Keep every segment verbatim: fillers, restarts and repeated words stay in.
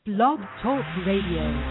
Blog Talk Radio.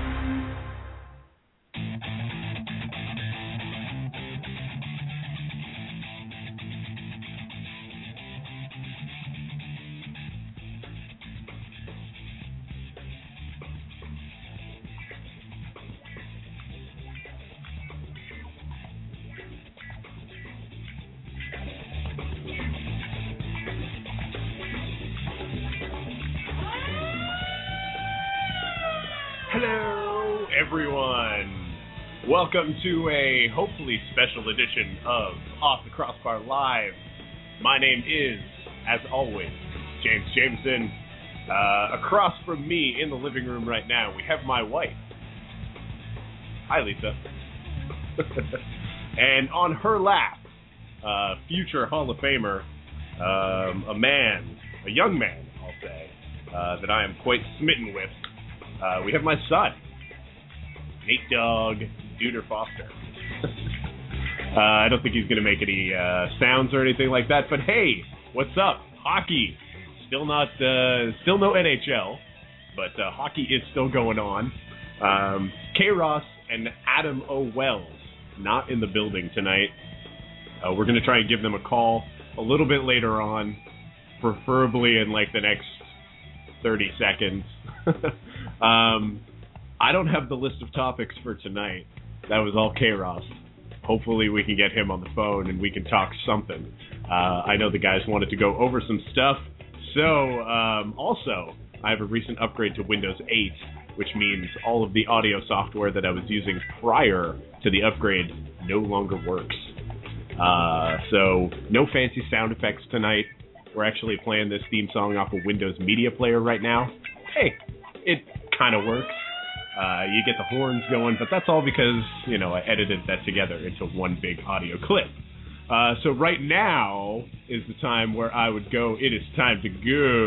Welcome to a hopefully special edition of Off the Crossbar Live. My name is, as always, James Jameson. Uh, across from me in the living room right now, we have my wife. Hi, Lisa. And on her lap, uh, future Hall of Famer, um, a man, a young man, I'll say, uh, that I am quite smitten with. Uh, we have my son, Nate Dogg Duder Foster. uh, I don't think he's going to make any uh, sounds or anything like that, but hey, what's up? Hockey. Still not, uh, still no N H L, but uh, hockey is still going on. Um, K. Ross and Adam O. Wells not in the building tonight. Uh, we're going to try and give them a call a little bit later on, preferably in like the next thirty seconds. um, I don't have the list of topics for tonight. That was all K-Ross. Hopefully we can get him on the phone and we can talk something. Uh, I know the guys wanted to go over some stuff. So, um, also, I have a recent upgrade to Windows eight, which means all of the audio software that I was using prior to the upgrade no longer works. Uh, so, no fancy sound effects tonight. We're actually playing this theme song off of Windows Media Player right now. Hey, it kind of works. Uh, you get the horns going, but that's all because, you know, I edited that together into one big audio clip. Uh, so right now is the time where I would go, it is time to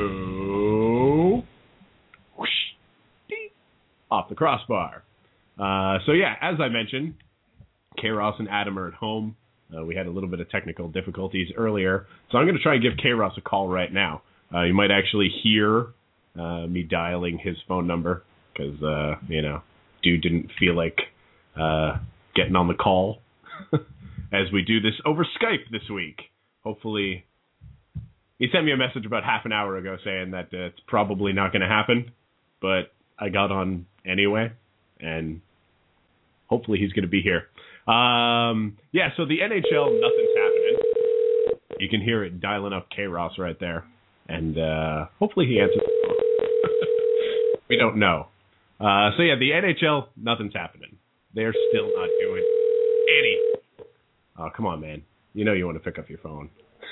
go whoosh, dee, off the crossbar. Uh, so yeah, as I mentioned, K-Ross and Adam are at home. Uh, we had a little bit of technical difficulties earlier, so I'm going to try and give K-Ross a call right now. Uh, you might actually hear uh, me dialing his phone number. Because, uh, you know, dude didn't feel like uh, getting on the call as we do this over Skype this week. Hopefully, he sent me a message about half an hour ago saying that uh, it's probably not going to happen, but I got on anyway, and hopefully he's going to be here. Um, yeah, so the N H L, nothing's happening. You can hear it dialing up K-Ross right there, and uh, hopefully he answers the phone. We don't know. Uh, so yeah, the N H L, nothing's happening. They're still not doing anything. Oh, come on, man. You know you want to pick up your phone.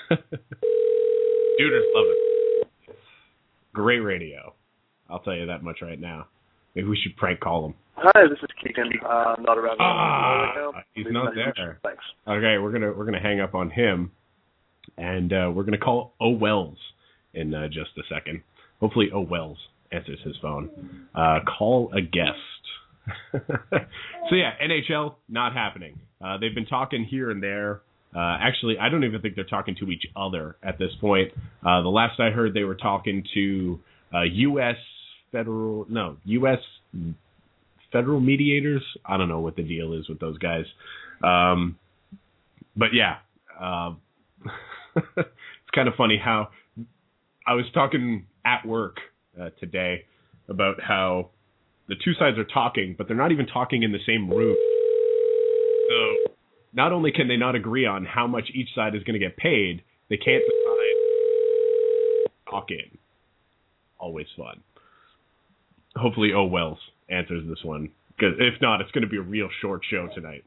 Duders love it. Great radio. I'll tell you that much right now. Maybe we should prank call him. Hi, this is Keegan. Uh, I'm not around ah, right now. He's Please not message. there. Thanks. Okay, we're gonna we're gonna hang up on him, and uh, we're gonna call O. Wells in uh, just a second. Hopefully, O. Wells answers his phone. Uh, call a guest. So yeah, N H L, not happening. Uh, they've been talking here and there. Uh, actually, I don't even think they're talking to each other at this point. Uh, the last I heard, they were talking to uh, U S federal, no, U S federal mediators. I don't know what the deal is with those guys. Um, but yeah, uh, it's kind of funny how I was talking at work Uh, today about how the two sides are talking, but they're not even talking in the same room. So not only can they not agree on how much each side is going to get paid, they can't decide talking. Always fun. Hopefully O. Wells answers this one, because if not, it's going to be a real short show tonight.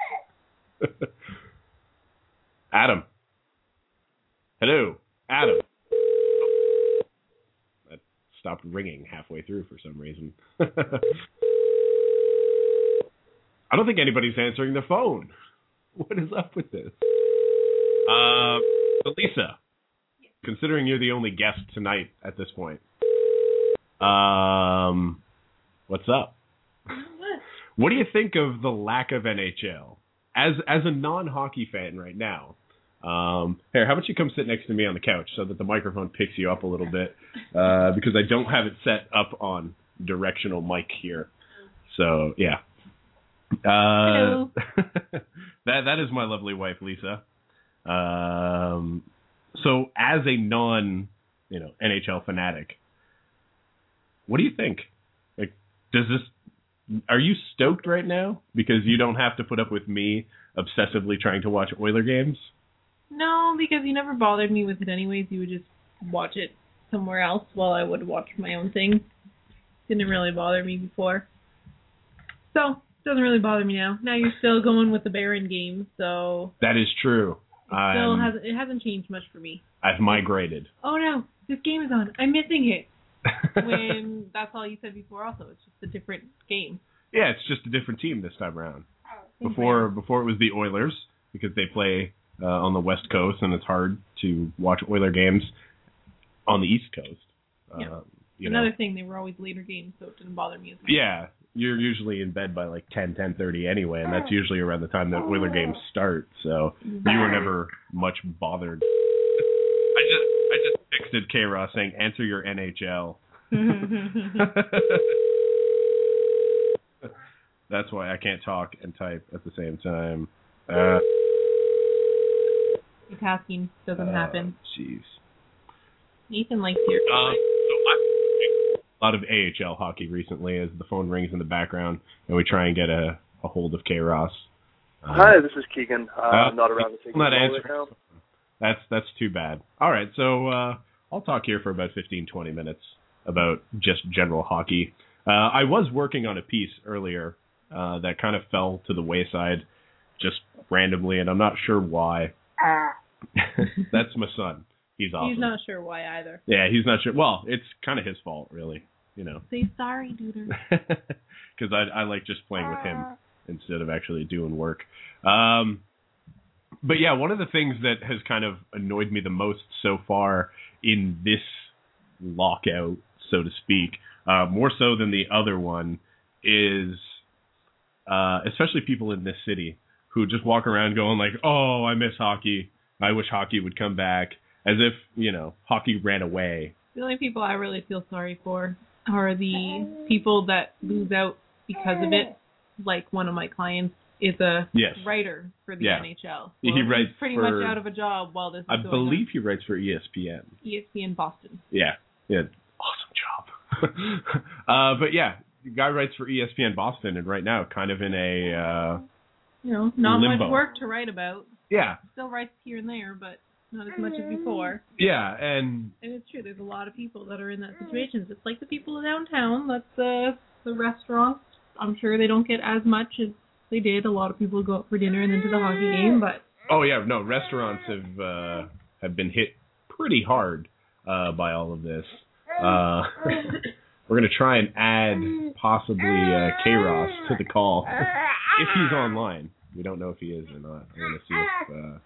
Adam. Hello, Adam. Stopped ringing halfway through for some reason. I don't think anybody's answering the phone. What is up with this? Uh, Lisa, considering you're the only guest tonight at this point, um, what's up? What do you think of the lack of N H L? As as a non-hockey fan right now, Um, here, how about you come sit next to me on the couch so that the microphone picks you up a little bit, uh, because I don't have it set up on directional mic here. So, yeah. Uh, Hello. that that is my lovely wife, Lisa. Um, so, as a non, you know, N H L fanatic, what do you think? Like, does this? Are you stoked right now because you don't have to put up with me obsessively trying to watch Oiler games? No, because you never bothered me with it anyways. You would just watch it somewhere else while I would watch my own thing. Didn't really bother me before. So, doesn't really bother me now. Now you're still going with the Baron game, so... That is true. It still um, hasn't, it hasn't changed much for me. I've migrated. Oh no, this game is on. I'm missing it. When that's all you said before also. It's just a different game. Yeah, it's just a different team this time around. Before before it was the Oilers, because they play uh, on the West Coast, and it's hard to watch Oiler games on the East Coast. Yeah. Uh, you Another know. thing, they were always later games, so it didn't bother me as much. Yeah, you're usually in bed by like ten, ten thirty anyway, and that's usually around the time that Oiler games start, so you were never much bothered. I just I just texted K-Ross saying, answer your N H L. That's why I can't talk and type at the same time. Uh, Multitasking doesn't uh, happen. Jeez. Nathan likes your... Um, so I've a lot of A H L hockey recently as the phone rings in the background, and we try and get a, a hold of K-Ross. Uh, Hi, this is Keegan. Uh, uh, I'm not around to take not your call answering. right now. That's, that's too bad. All right, so uh, I'll talk here for about fifteen, twenty minutes about just general hockey. Uh, I was working on a piece earlier uh, that kind of fell to the wayside just randomly, and I'm not sure why. That's my son. He's awesome. He's not sure why either. Yeah, he's not sure. Well, it's kind of his fault, really. You know. Say sorry, duder. Because I, I like just playing with him instead of actually doing work. Um, but yeah, one of the things that has kind of annoyed me the most so far in this lockout, so to speak, uh, more so than the other one, is uh, especially people in this city who just walk around going like, oh, I miss hockey. I wish hockey would come back. As if, you know, hockey ran away. The only people I really feel sorry for are the people that lose out because of it. Like one of my clients is a yes. writer for the yeah. N H L. Well, he writes he's pretty for, much out of a job while this is I going believe on. he writes for E S P N. E S P N Boston. Yeah. Yeah. Awesome job. uh, but yeah, the guy writes for E S P N Boston, and right now kind of in a uh, you know, not limbo. much work to write about. Yeah. Still writes here and there, but not as much as before. Yeah, and... And it's true, there's a lot of people that are in that situation. It's like the people downtown, that's the, the restaurants. I'm sure they don't get as much as they did. A lot of people go out for dinner and then to the hockey game, but... Oh, yeah, no, restaurants have uh, have been hit pretty hard uh, by all of this. Uh, we're going to try and add possibly uh, K-Ross to the call, if he's online. We don't know if he is or not. I'm going to see if... Uh,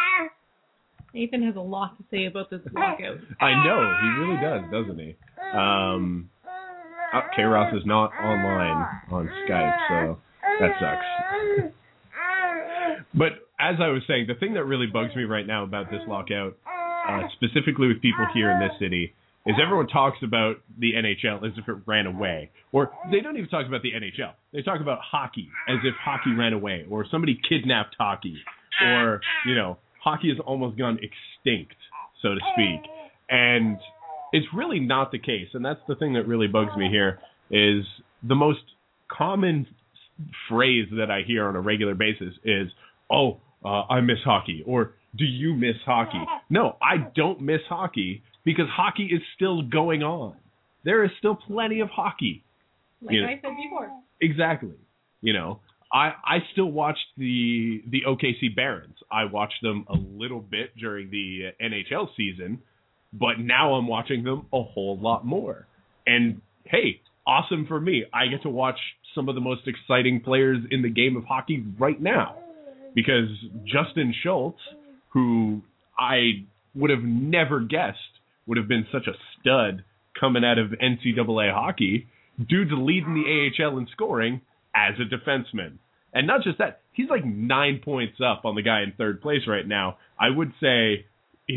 Nathan has a lot to say about this lockout. I know, he really does, doesn't he? Um, oh, K-Ross is not online on Skype, so that sucks. But as I was saying, the thing that really bugs me right now about this lockout, uh, specifically with people here in this city, is everyone talks about the N H L as if it ran away. Or they don't even talk about the N H L. They talk about hockey as if hockey ran away, or somebody kidnapped hockey, or, you know, hockey has almost gone extinct, so to speak. And it's really not the case. And that's the thing that really bugs me here, is the most common phrase that I hear on a regular basis is, oh, uh, I miss hockey, or do you miss hockey? No, I don't miss hockey because hockey is still going on. There is still plenty of hockey. Like you know? I said before. Exactly. You know, I, I still watched the the O K C Barons. I watched them a little bit during the N H L season, but now I'm watching them a whole lot more. And hey, awesome for me. I get to watch some of the most exciting players in the game of hockey right now. Because Justin Schultz, who I would have never guessed would have been such a stud coming out of N C double A hockey, dude's leading the A H L in scoring as a defenseman. And not just that, he's like nine points up on the guy in third place right now. I would say he's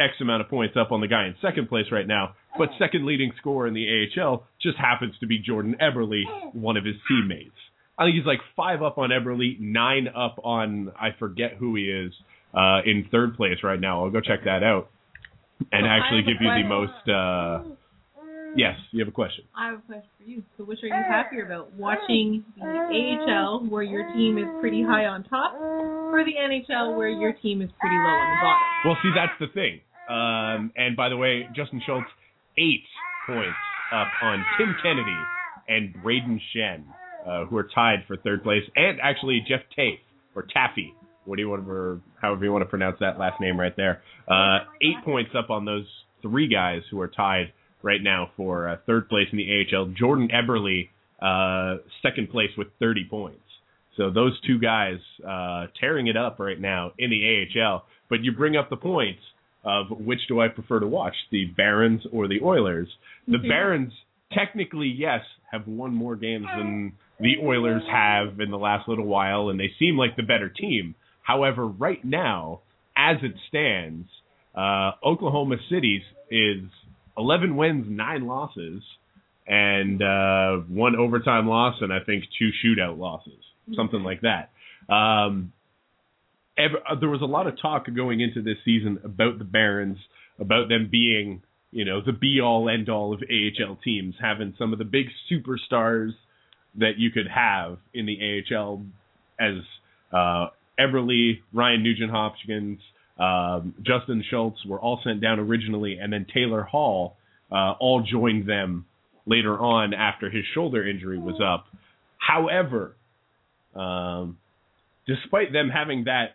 X amount of points up on the guy in second place right now, but second leading scorer in the A H L just happens to be Jordan Eberle, one of his teammates. I think he's like five up on Eberle, nine up on, I forget who he is, uh, in third place right now. I'll go check that out and well, actually give you the question. most, uh, yes, you have a question. I have a question for you. So which are you happier about? Watching the A H L where your team is pretty high on top, or the N H L where your team is pretty low on the bottom? Well, see, that's the thing. Um, and by the way, Justin Schultz, eight points up on Tim Kennedy and Braden Shen, uh, who are tied for third place, and actually Jeff Tafe, or Taffy, what do you want to, however you want to pronounce that last name right there. Uh, eight points up on those three guys who are tied right now for uh, third place in the A H L. Jordan Eberle, uh, second place with thirty points. So those two guys uh, tearing it up right now in the A H L. But you bring up the points of which do I prefer to watch, the Barons or the Oilers. The Mm-hmm. Barons, technically, yes, have won more games than the Oilers have in the last little while, and they seem like the better team. However, right now, as it stands, uh, Oklahoma City's is eleven wins, nine losses, and uh, one overtime loss, and I think two shootout losses, something like that. Um, ever, uh, there was a lot of talk going into this season about the Barons, about them being, you know, the be-all, end-all of A H L teams, having some of the big superstars that you could have in the A H L, as uh, Eberle, Ryan Nugent-Hopkins, um, Justin Schultz were all sent down originally, and then Taylor Hall uh, all joined them later on after his shoulder injury was up. However, um, despite them having that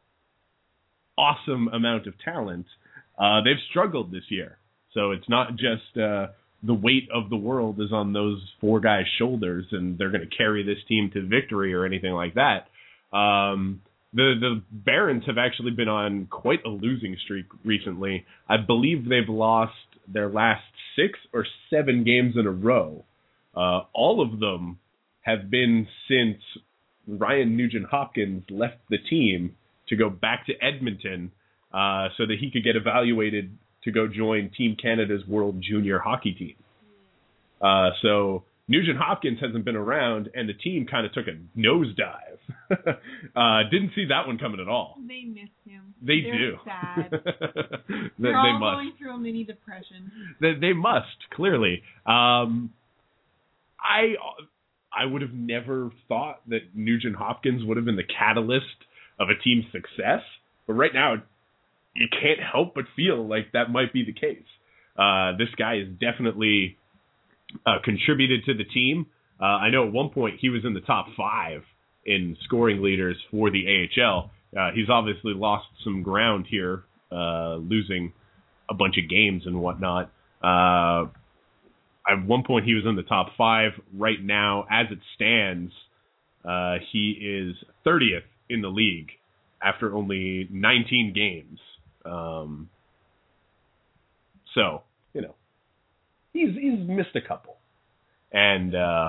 awesome amount of talent, uh, they've struggled this year. So it's not just uh, the weight of the world is on those four guys' shoulders, and they're going to carry this team to victory or anything like that. Um, the the Barons have actually been on quite a losing streak recently. I believe they've lost their last six or seven games in a row. Uh, all of them have been since Ryan Nugent-Hopkins left the team to go back to Edmonton uh, so that he could get evaluated to go join Team Canada's World Junior Hockey Team. Uh, so Nugent-Hopkins hasn't been around, and the team kind of took a nosedive. uh, didn't see that one coming at all. They miss him. They They're do. sad. they, They're they all must. going through a mini depression. They, they must, clearly. Um, I I would have never thought that Nugent-Hopkins would have been the catalyst of a team's success, but right now you can't help but feel like that might be the case. Uh, this guy has definitely uh, contributed to the team. Uh, I know at one point he was in the top five in scoring leaders for the A H L. Uh, he's obviously lost some ground here, uh, losing a bunch of games and whatnot. Uh, at one point he was in the top five. Right now, as it stands, uh, he is thirtieth in the league after only nineteen games. Um, so, you know, he's he's missed a couple. And uh,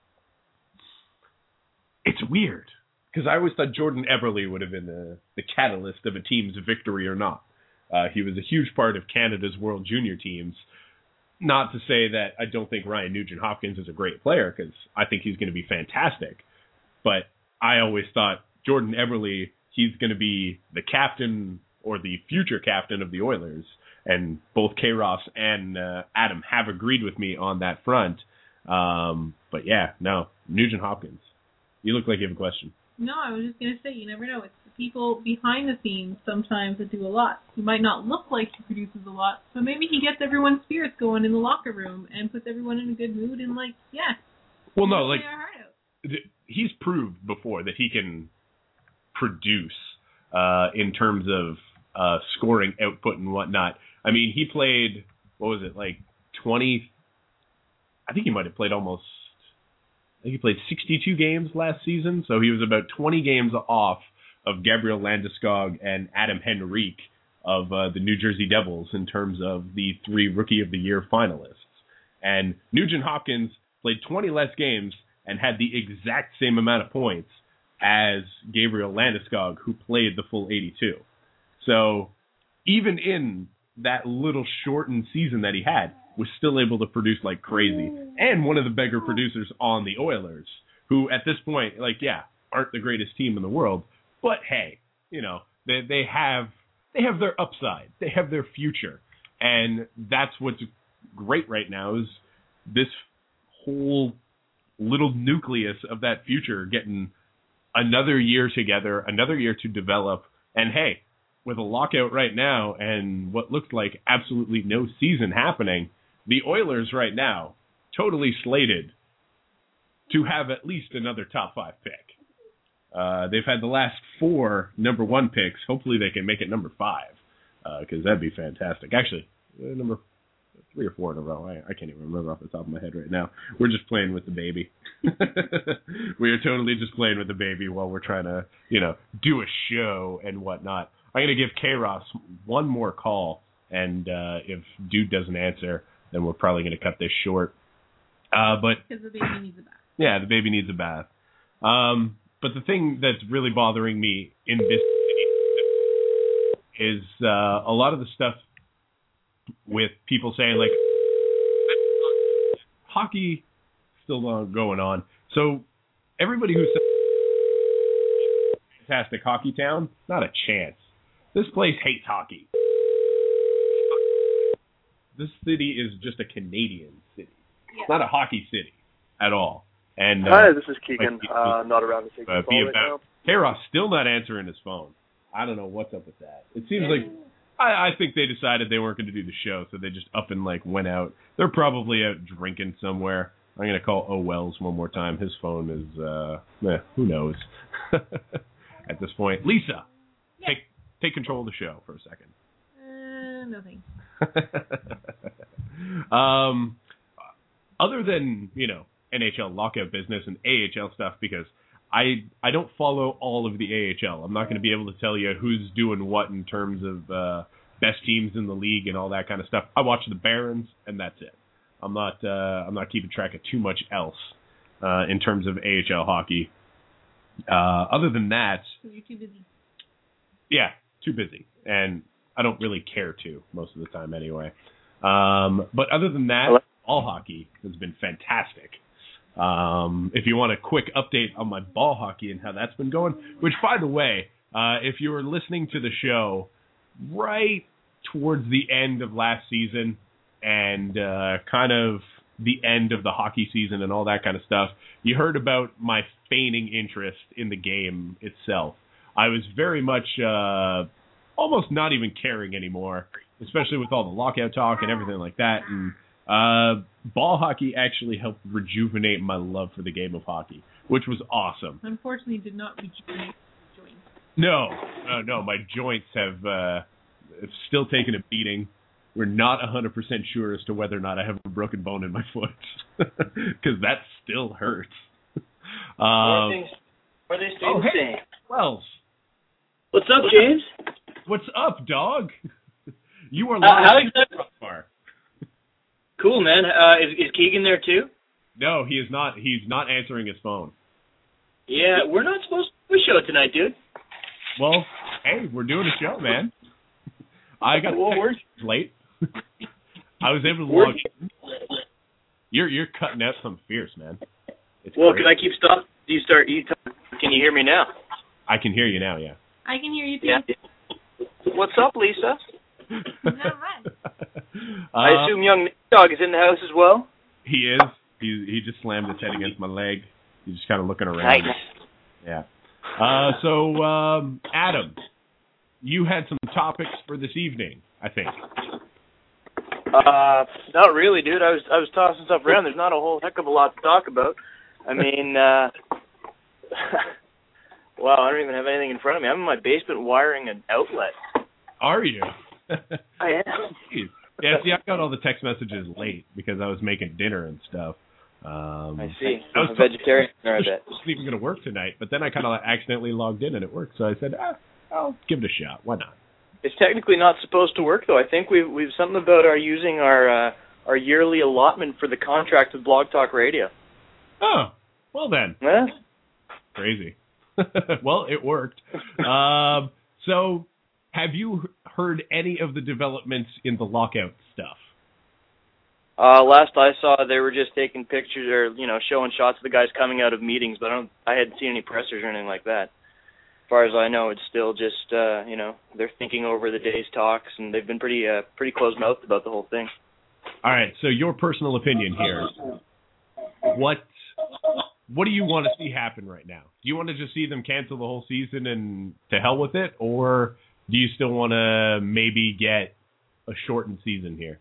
it's weird, because I always thought Jordan Eberle would have been the, the catalyst of a team's victory or not. Uh, he was a huge part of Canada's World Junior teams. Not to say that I don't think Ryan Nugent-Hopkins is a great player, because I think he's going to be fantastic. But I always thought Jordan Eberle, he's going to be the captain or the future captain of the Oilers. And both K-Ross and uh, Adam have agreed with me on that front. Um, but yeah, no, Nugent-Hopkins. You look like you have a question. No, I was just going to say, you never know. It's the people behind the scenes sometimes that do a lot. He might not look like he produces a lot, but maybe he gets everyone's spirits going in the locker room and puts everyone in a good mood and, like, yeah. Well, no, like, play our heart out. he's proved before that he can produce uh, in terms of uh, scoring output and whatnot. I mean, he played, what was it, like twenty, I think he might have played almost, I think he played sixty-two games last season, so he was about twenty games off of Gabriel Landeskog and Adam Henrique of uh, the New Jersey Devils in terms of the three Rookie of the Year finalists. And Nugent-Hopkins played twenty less games and had the exact same amount of points as Gabriel Landeskog, who played the full eighty-two. So even in that little shortened season that he had, was still able to produce like crazy. And one of the bigger producers on the Oilers, who at this point, like, yeah, aren't the greatest team in the world, but hey, you know, they they have they have their upside, they have their future, and that's what's great right now is this whole little nucleus of that future getting another year together, another year to develop, and hey, with a lockout right now and what looks like absolutely no season happening, the Oilers right now totally slated to have at least another top five pick. Uh, they've had the last four number one picks. Hopefully they can make it number five, because uh, that'd be fantastic. Actually, uh, number three or four in a row. I, I can't even remember off the top of my head right now. We're just playing with the baby. We are totally just playing with the baby while we're trying to, you know, do a show and whatnot. I'm going to give K-Ross one more call, and uh, if dude doesn't answer, then we're probably going to cut this short. Uh, but Because the baby needs a bath. Yeah, the baby needs a bath. Um, but the thing that's really bothering me in this city is uh, a lot of the stuff with people saying, like, hockey still going on. So everybody who says fantastic hockey town, not a chance. This place hates hockey. This city is just a Canadian city. It's not a hockey city at all. And uh, Hi, this is Keegan. Uh, not around to take uh, the call right now. K-Ross still not answering his phone. I don't know what's up with that. It seems like I, I think they decided they weren't going to do the show, so they just up and like went out. They're probably out drinking somewhere. I'm going to call O. Wells one more time. His phone is, uh, eh, who knows at this point. Lisa, Yes. take take control of the show for a second. Uh, no thanks. um, other than, you know, N H L lockout business and A H L stuff, because I I don't follow all of the A H L. I'm not going to be able to tell you who's doing what in terms of uh, best teams in the league and all that kind of stuff. I watch the Barons, and that's it. I'm not uh, I'm not keeping track of too much else uh, in terms of A H L hockey. Uh, other than that, Because you're too busy. yeah, too busy, and I don't really care to most of the time anyway. Um, but other than that, all hockey has been fantastic. Um, if you want a quick update on my ball hockey and how that's been going, which, by the way, uh, if you were listening to the show right towards the end of last season and uh, kind of the end of the hockey season and all that kind of stuff, you heard about my feigning interest in the game itself. I was very much uh, almost not even caring anymore, especially with all the lockout talk and everything like that. And Uh, ball hockey actually helped rejuvenate my love for the game of hockey, which was awesome. Unfortunately, did not rejuvenate the joints. No, no, no, my joints have, uh, have still taken a beating. We're not one hundred percent sure as to whether or not I have a broken bone in my foot, because that still hurts. What Um, are they, what are they oh, hey, saying? Wells, What's up, James? what's up, dog? You are Uh, live how exactly? so far. Cool, man. Uh, is, is Keegan there too? No, he is not. He's not answering his phone. Yeah, we're not supposed to do a show tonight, dude. Well, hey, we're doing a show, man. I got Well, we're, late. I was able to we're, log in. You're you're cutting out some fierce, man. It's well, great. can I keep stopping? Do you start? You talk, can you hear me now? I can hear you now, yeah. I can hear you too. Yeah. What's up, Lisa? Not much. I Uh, assume young Dog is in the house as well. he is. He he just slammed his head against my leg. He's just kind of looking around. Nice. Yeah. Uh, so um, Adam, you had some topics for this evening, I think. Uh, not really, dude. I was I was tossing stuff around. There's not a whole heck of a lot to talk about. I mean, uh, wow, I don't even have anything in front of me. I'm in my basement wiring an outlet. Are you? I am. Jeez. Yeah, see, I got all the text messages late because I was making dinner and stuff. Um, I see. I was I'm a vegetarian, I It bet. wasn't even going to work tonight, but then I kind of accidentally logged in and it worked. So I said, ah, I'll give it a shot. Why not? It's technically not supposed to work, though. I think we've we've something about our using our uh, our yearly allotment for the contract with Blog Talk Radio. Oh, well then. Yeah. Crazy. Well, it worked. um, so have you heard any of the developments in the lockout stuff? Uh, last I saw, they were just taking pictures or, you know, showing shots of the guys coming out of meetings, but I don't, I hadn't seen any pressers or anything like that. As far as I know, it's still just, uh, you know, they're thinking over the day's talks, and they've been pretty, uh, pretty close-mouthed about the whole thing. All right, so your personal opinion here. What, what do you want to see happen right now? Do you want to just see them cancel the whole season and to hell with it, or do you still want to maybe get a shortened season here?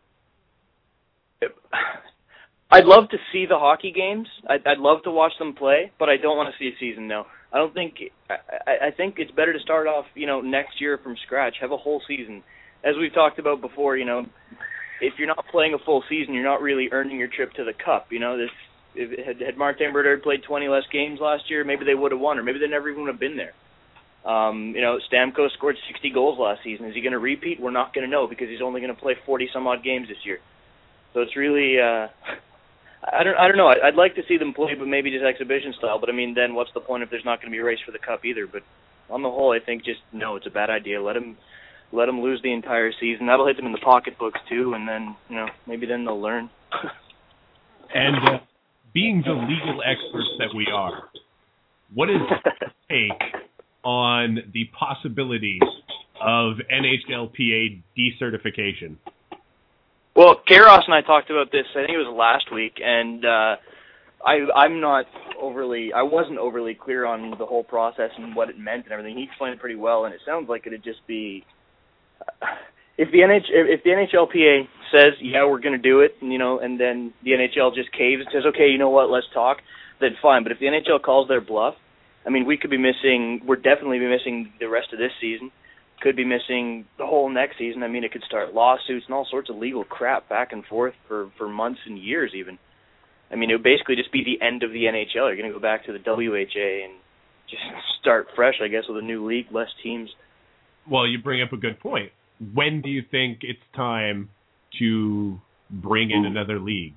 I'd love to see the hockey games. I'd, I'd love to watch them play, but I don't want to see a season, no. I don't think, I, I think it's better to start off, you know, next year from scratch, have a whole season. As we've talked about before, you know, if you're not playing a full season, you're not really earning your trip to the cup. You know, this, if, had, had Martin Brodeur played twenty less games last year, maybe they would have won, or maybe they never even would have been there. Um, you know, Stamkos scored sixty goals last season. Is he going to repeat? We're not going to know because he's only going to play forty some odd games this year. So it's really, uh, I don't, I don't know. I'd, I'd like to see them play, but maybe just exhibition style. But I mean, then what's the point if there's not going to be a race for the cup either? But on the whole, I think just no, it's a bad idea. Let them, let them lose the entire season. That'll hit them in the pocketbooks too, and then you know maybe then they'll learn. And uh, being the legal experts that we are, what is your take on the possibility of N H L P A decertification? Well, Kairos and I talked about this, I think it was last week, and uh, I, I'm not overly, I wasn't overly clear on the whole process and what it meant and everything. He explained it pretty well, and it sounds like it'd just be, uh, if the N H, if the N H L P A says, yeah, we're going to do it, and, you know, and then the N H L just caves and says, okay, you know what, let's talk, then fine. But if the N H L calls their bluff, I mean, we could be missing, we're definitely be missing the rest of this season. Could be missing the whole next season. I mean, it could start lawsuits and all sorts of legal crap back and forth for, for months and years even. I mean, it would basically just be the end of the N H L. You're going to go back to the W H A and just start fresh, I guess, with a new league, less teams. Well, you bring up a good point. When do you think it's time to bring in another league?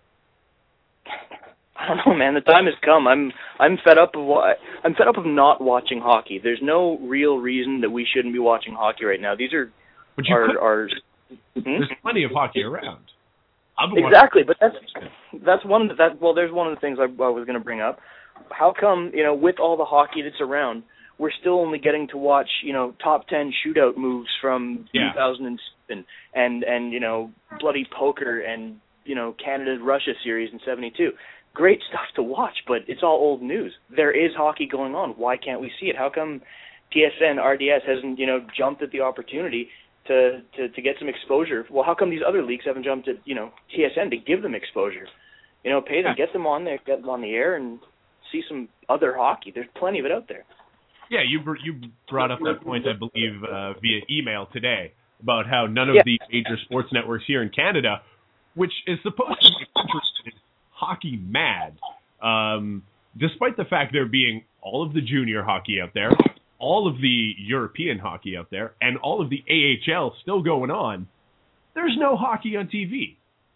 I don't know, man. The time has come. I'm I'm fed up of wa- I'm fed up of not watching hockey. There's no real reason that we shouldn't be watching hockey right now. These are but you are, could, are there's hmm? plenty of hockey around. Exactly, but that's that's one of the, that well. There's one of the things I, I was going to bring up. How come, you know, with all the hockey that's around, we're still only getting to watch, you know, top ten shootout moves from yeah. two thousand seven and and you know bloody poker and you know Canada Russia series in seventy-two. Great stuff to watch, but it's all old news. There is hockey going on. Why can't we see it? How come T S N, R D S hasn't, you know, jumped at the opportunity to, to, to get some exposure? Well, how come these other leagues haven't jumped at, you know, T S N to give them exposure? You know, pay them, get them on there, get them on the air, and see some other hockey. There's plenty of it out there. Yeah, you br- you brought up that point, I believe, uh, via email today about how none of yeah. the major sports networks here in Canada, which is supposed to be a country that is hockey mad, um, despite the fact there being all of the junior hockey out there, all of the European hockey out there, and all of the A H L still going on, there's no hockey on T V.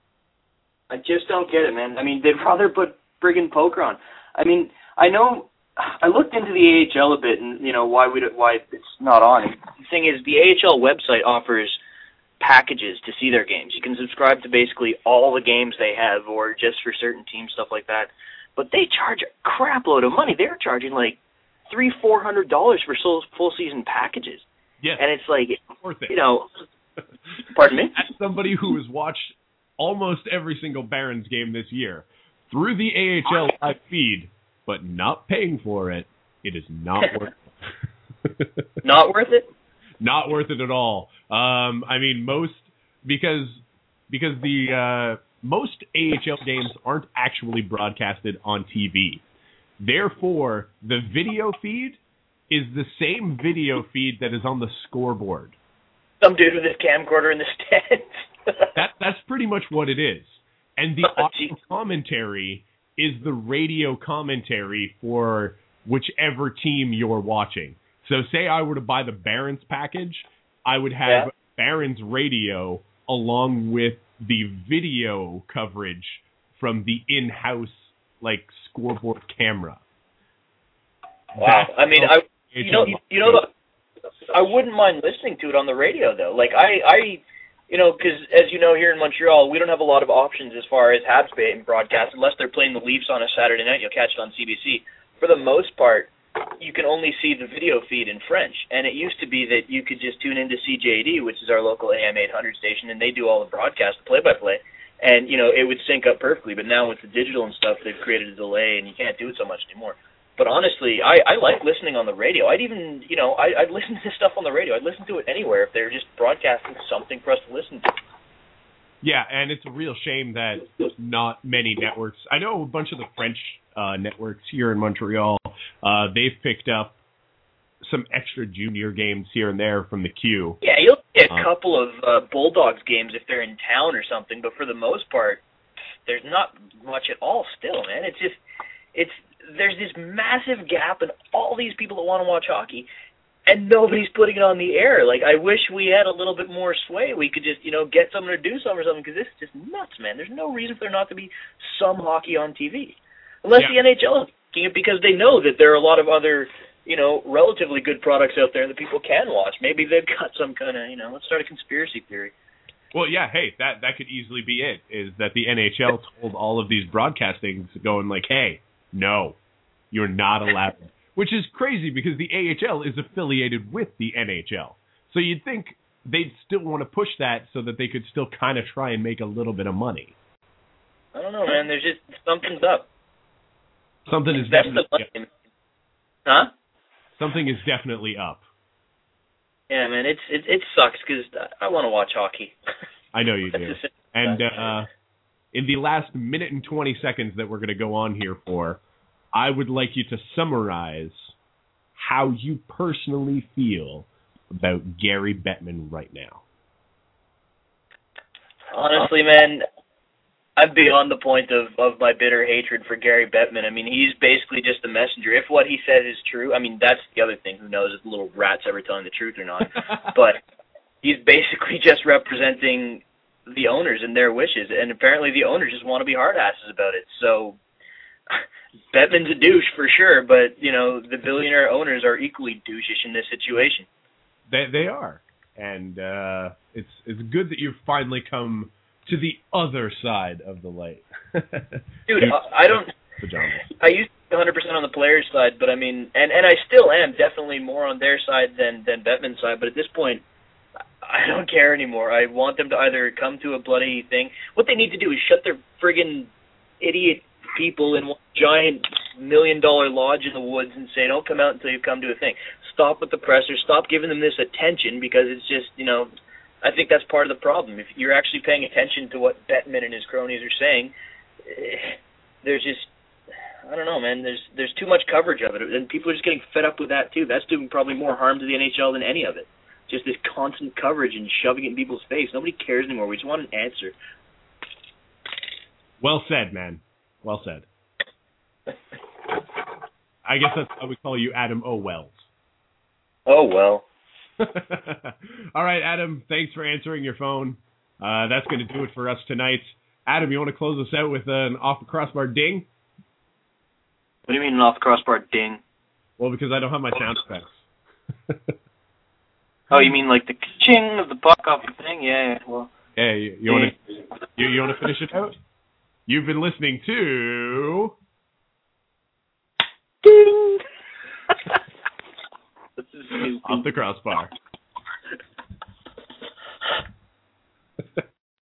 I just don't get it, man. I mean, they'd rather put friggin' poker on. I mean, I know, I looked into the A H L a bit and, you know, why we why it's not on. The thing is, the A H L website offers packages to see their games. You can subscribe to basically all the games they have or just for certain teams, stuff like that. But they charge a crap load of money. They're charging like three, four hundred dollars for full season packages. Yeah. And it's like, worth it. You know, pardon me? As somebody who has watched almost every single Barons game this year through the A H L live feed, but not paying for it, it is not worth it. Not worth it? Not worth it at all. Um, I mean, most because because the uh, most A H L games aren't actually broadcasted on T V. Therefore, the video feed is the same video feed that is on the scoreboard. Some dude with his camcorder in the stands. that that's pretty much what it is. And the oh, audio commentary is the radio commentary for whichever team you're watching. So say I were to buy the Barons package, I would have yeah. Barons radio along with the video coverage from the in-house like scoreboard camera. Wow. That's I mean, I you know you, you know the I wouldn't mind listening to it on the radio, though. Like, I, I you know, because as you know, here in Montreal, we don't have a lot of options as far as Habs being broadcast. Unless they're playing the Leafs on a Saturday night, you'll catch it on C B C. For the most part, you can only see the video feed in French. And it used to be that you could just tune into C J D, which is our local A M eight hundred station, and they do all the broadcast, the play-by-play. And, you know, it would sync up perfectly. But now with the digital and stuff, they've created a delay, and you can't do it so much anymore. But honestly, I, I like listening on the radio. I'd even, you know, I, I'd listen to stuff on the radio. I'd listen to it anywhere if they were just broadcasting something for us to listen to. Yeah, and it's a real shame that not many networks. I know a bunch of the French uh, networks here in Montreal, uh, they've picked up some extra junior games here and there from the Q. Yeah, you'll get a um, couple of uh, Bulldogs games if they're in town or something, but for the most part, there's not much at all still, man. It's just, it's, there's this massive gap in all these people that want to watch hockey, and nobody's putting it on the air. Like, I wish we had a little bit more sway. We could just, you know, get someone to do something or something, because this is just nuts, man. There's no reason for there not to be some hockey on T V. Unless yeah. the N H L is making it because they know that there are a lot of other, you know, relatively good products out there that people can watch. Maybe they've got some kind of, you know, let's start a conspiracy theory. Well, yeah, hey, that, that could easily be it, is that the N H L told all of these broadcastings going like, hey, no, you're not allowed. Which is crazy because the A H L is affiliated with the N H L. So you'd think they'd still want to push that so that they could still kind of try and make a little bit of money. I don't know, man. There's just, something's up. Something is That's definitely the Huh? Something is definitely up. Yeah, man, it's it, it sucks because I want to watch hockey. I know you do. And uh, in the last minute and twenty seconds that we're going to go on here for, I would like you to summarize how you personally feel about Gary Bettman right now. Honestly, man, I'm beyond the point of, of my bitter hatred for Gary Bettman. I mean, he's basically just a messenger. If what he says is true, I mean, that's the other thing. Who knows if the little rat's ever telling the truth or not. But he's basically just representing the owners and their wishes. And apparently the owners just want to be hard asses about it. So Bettman's a douche for sure, but, you know, the billionaire owners are equally douchish in this situation. They they are. And uh, it's it's good that you've finally come to the other side of the light. Dude, I, I don't... Pajamas. I used to be one hundred percent on the players' side, but I mean... And, and I still am definitely more on their side than, than Bettman's side, but at this point, I don't care anymore. I want them to either come to a bloody thing. What they need to do is shut their friggin' idiot people in one giant million-dollar lodge in the woods and say, don't come out until you come to a thing. Stop with the pressers. Stop giving them this attention because it's just, you know... I think that's part of the problem. If you're actually paying attention to what Bettman and his cronies are saying, there's just, I don't know, man, there's there's too much coverage of it. And people are just getting fed up with that, too. That's doing probably more harm to the N H L than any of it. Just this constant coverage and shoving it in people's face. Nobody cares anymore. We just want an answer. Well said, man. Well said. I guess that's how we call you Adam O. Wells. Oh, well. All right, Adam, thanks for answering your phone. Uh, that's going to do it for us tonight. Adam, you want to close us out with an off-the-crossbar ding? What do you mean an off-the-crossbar ding? Well, because I don't have my sound effects. Oh, you mean like the ching of the puck off the thing? Yeah, yeah, well. Hey, you, you want to you, you want to finish it out? You've been listening to... Ding! Off the Crossbar.